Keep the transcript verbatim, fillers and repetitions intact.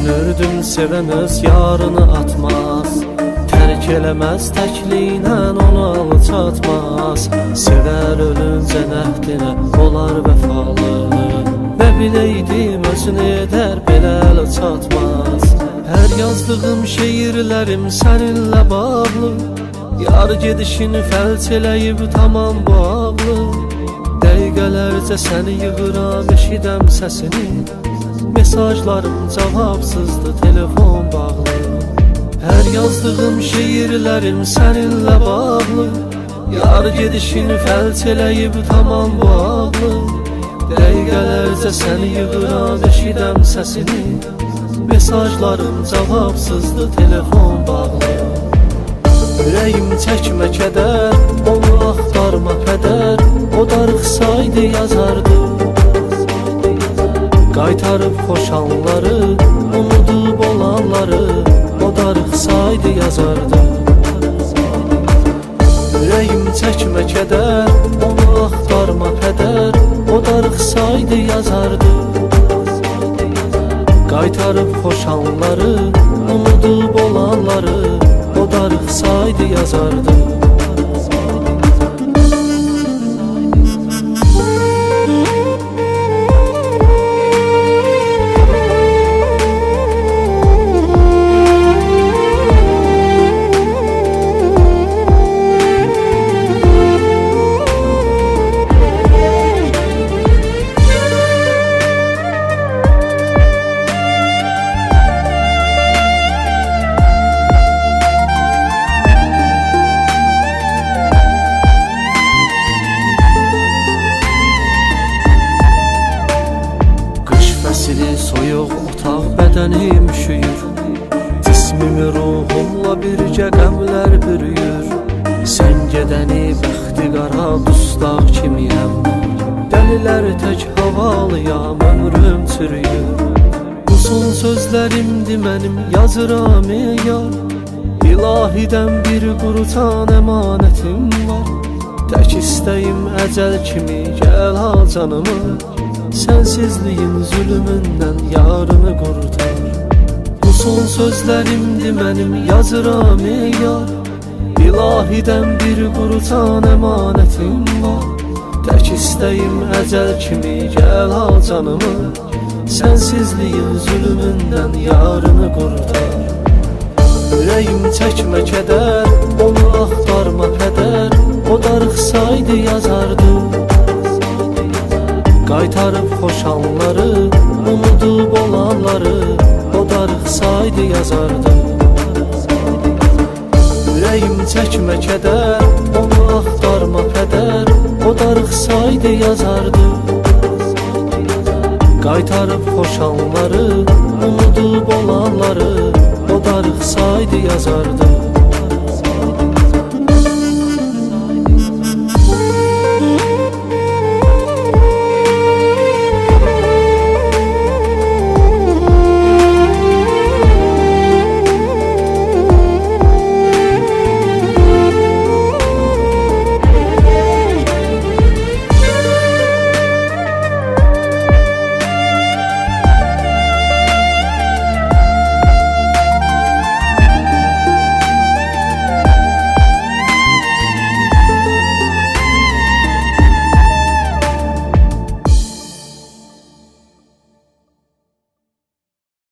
Düşünürdüm sevən öz yarını atmaz, tərk eləməz təkliynə onu alçatmaz. Sevər ölüncə nəhdinə olar vəfalı, nə biləydim özünü edər belə ələ çatmaz. Hər yazdığım şeirlərim səninlə bağlı, yar gedişini fəlç eləyib tamam bağlı. Dəqiqələrcə səni yığıram, eşidəm səsini, mesajlarım cavabsızdı, telefon bağlı. Hər yazdığım şeirlərim səninlə bağlı, yar gedişini fəlç eləyib tamam bağlı. Dəqiqələrcə səni yığıram, eşidəm səsini, mesajlarım cavabsızdı, telefon bağlı. Ürəyim çəkmə kədər, onu axtarma pədər, o darıxsaydı yazardı. Qaytarıb xoş anları, unudub olanları, o darıxsaydı yazardı. Ürəyim çəkmə kədər, onu axtarma pədər, o darıxsaydı yazardı. Qaytarıb xoş anları, unudub olanları, o darıxsaydı yazardı. Soyuq otaq bədənim üşüyür, cismimi ruhumla bircə qəmlər bürüyür. Sən gedəni bəxti qara dustaq kimiyəm, dəlilər tək havalıyam, ömrüm çürüyür. Bu son sözlərimdir mənim, yazıram ey yar, İlahidən bir qurutan əmanətim var. Tək istəyim əcəl kimi gəl al canımı, sənsizliyin zülümündən yarını qurtar. Bu son sözlərimdir mənim, yazıram ey yar, İlahidən bir qurutan əmanətim var. Tək istəyim əcəl kimi gəl al canımı, sənsizliyin zülümündən yarını qurtar. Ürəyim çəkmə kədər, onu axtarma pədər, o darıxsaydı yazardı. Qaytarıb xoş anları, unudub olanları, o darıxsaydı yazardı. Ürəyim çəkmə kədər, onu axtarma pədər, o darıxsaydı yazardı. Qaytarıb xoş anları, unudub olanları, o darıxsaydı yazardı.